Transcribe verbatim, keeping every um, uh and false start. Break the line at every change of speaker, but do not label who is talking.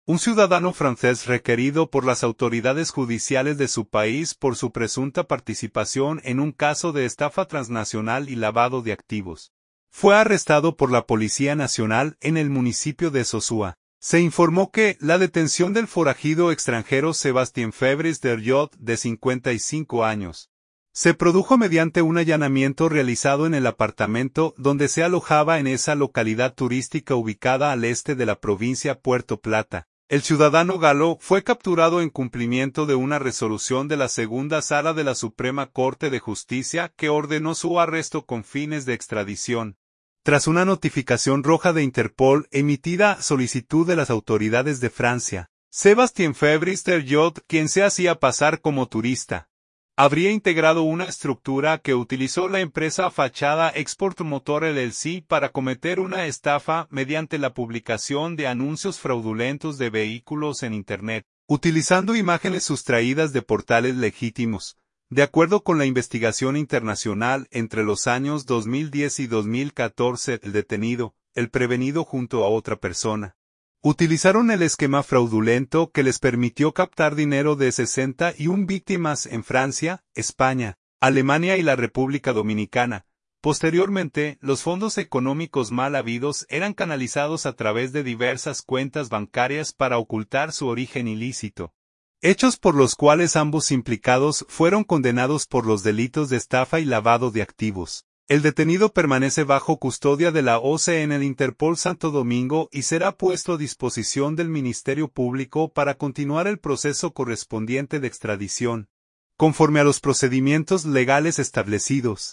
Un ciudadano francés requerido por las autoridades judiciales de su país por su presunta participación en un caso de estafa transnacional y lavado de activos. Fue arrestado por la Policía Nacional en el municipio de Sosúa. Se informó que la detención del forajido extranjero Sébastien Febres Derriot, de cincuenta y cinco años, se produjo mediante un allanamiento realizado en el apartamento donde se alojaba en esa localidad turística ubicada al este de la provincia Puerto Plata. El ciudadano galo fue capturado en cumplimiento de una resolución de la Segunda Sala de la Suprema Corte de Justicia que ordenó su arresto con fines de extradición. Tras una notificación roja de Interpol emitida a solicitud de las autoridades de Francia, Sébastien Febres Derriot, quien se hacía pasar como turista, habría integrado una estructura que utilizó la empresa fachada Export Motor L L C para cometer una estafa mediante la publicación de anuncios fraudulentos de vehículos en Internet, utilizando imágenes sustraídas de portales legítimos. De acuerdo con la investigación internacional, entre los años dos mil diez y dos mil catorce, el detenido, el prevenido junto a otra persona, utilizaron el esquema fraudulento que les permitió captar dinero de sesenta y una víctimas en Francia, España, Alemania y la República Dominicana. Posteriormente, los fondos económicos mal habidos eran canalizados a través de diversas cuentas bancarias para ocultar su origen ilícito. Hechos por los cuales ambos implicados fueron condenados por los delitos de estafa y lavado de activos. El detenido permanece bajo custodia de la O C en el Interpol Santo Domingo y será puesto a disposición del Ministerio Público para continuar el proceso correspondiente de extradición, conforme a los procedimientos legales establecidos.